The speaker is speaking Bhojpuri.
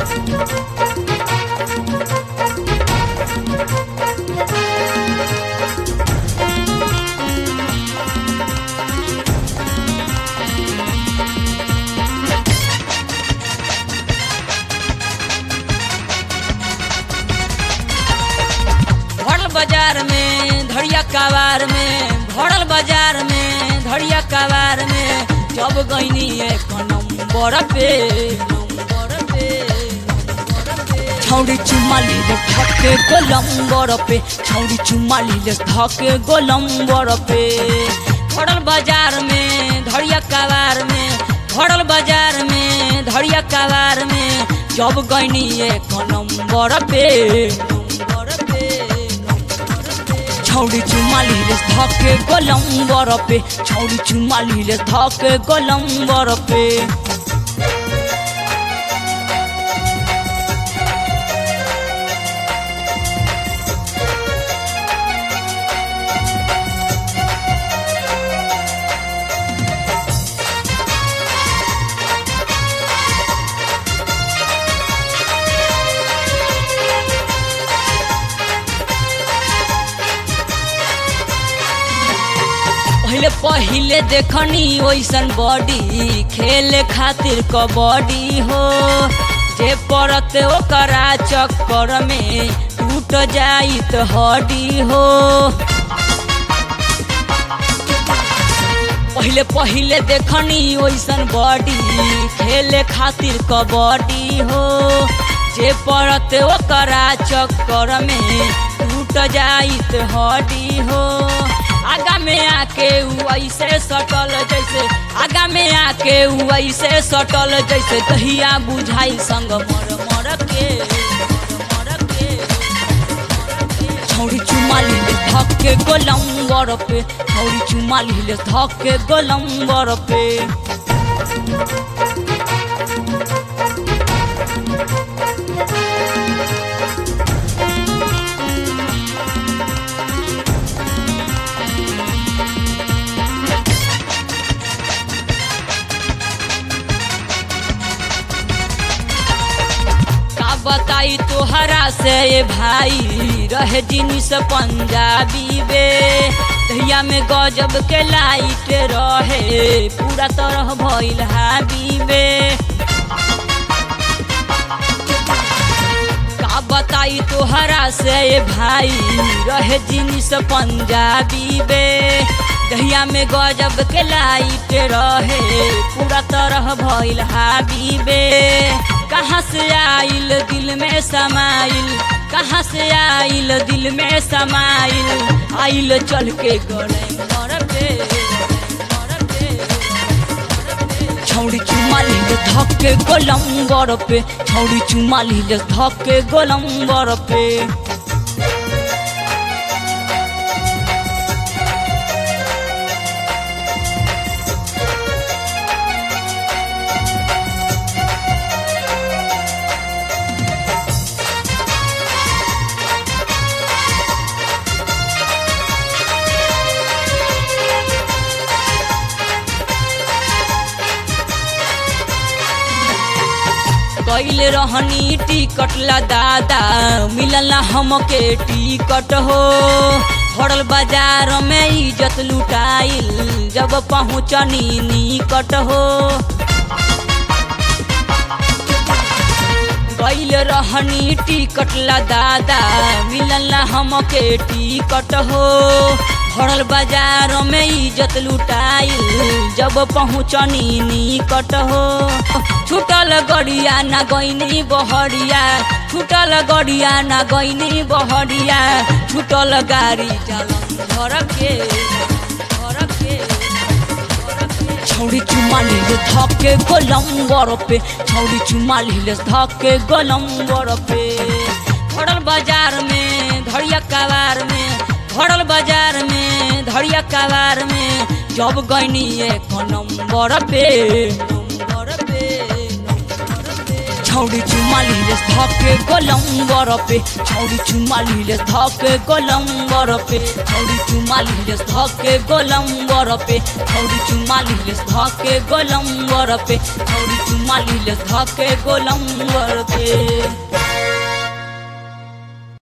बाजार में धड़िया कबार में भरल बाजार में धड़िया कबार में जब गईनी एक नंबर पे छौड़ी चुमाली ले धके गोलंबर पे छौड़ी चुमाली ले धके गोलंबर पे भरल बाजार में धड़िया कबार में भरल बाजार में धड़िया कबार में जब गईनी एक नंबर पे छौड़ी चुमाली ले धके गोलंबर पे छौड़ी चुमाली ले धके गोलंबर पे पहिले देखनी वैसन बॉडी खेले खातिर कबड्डी हो जे पड़त ओकरा चक्कर में टूट जाई तो हड्डी हो पहिले देखनी वैसन बॉडी खेले खातिर कबड्डी हो जे पड़त ओकरा चक्कर में टूट जाई तो हड्डी हो आगा में आके ऐसे सटल जैसे आगा में आके ऐसे सटल जैसे दहिया बुझाई संग मर मर के छौड़ी चुमाली ले धके गोलंबर पे छौड़ी चुमाली ले धके गोलंबर पे बताई तोहरा से ये भाई रहे जिनिस पंजाबी बे दहिया में गजब के लाइट रहे पूरा तरह भइल हाबी बे का बताई तोहरा से ये भाई रहे जिनिस पंजाबी बे दहिया में गजब के लाइट रहे पूरा तरह भइल हाबी बे कहाँ से आइल दिल में समाइल कहाँ से आइल दिल में समाइल आइल चल के गोलंबर पे छौड़ी चुमाली ले धके गोलंबर पे छौड़ी चुमाली ले धके गोलंबर पे गइल रहनी टिकट ला दादा मिलल हमके टिकट हो भरल बाजार में इज्जत लुटाइल जब पहुँचनी निकट हो गइल रहनी टिकट ला दादा मिलल हमके टिकट हो भरल बाजार में इज्जत लुटाइल जब पहुँचनी निकट हो छूटल गड़िया ना गईनी बहरिया छूटल गड़िया ना गईनी बहरिया छूटल गाड़ी जलंधर के छौड़ी चुमाली ले धके गोलंबर पे छौड़ी चुमाली ले धके गोलंबर पे भरल बाजार में धड़िया कबार में भरल बाजार में धड़िया कबार में जब गईनी एक नंबर पे छौड़ी चुमाली ले धके गोलंबर पे छौड़ी चुमाली ले धके गोलंबर पे छौड़ी चुमाली ले धके गोलंबर पे छौड़ी चुमाली ले धके गोलंबर पे छौड़ी चुमा लीले धके गोलंबर के।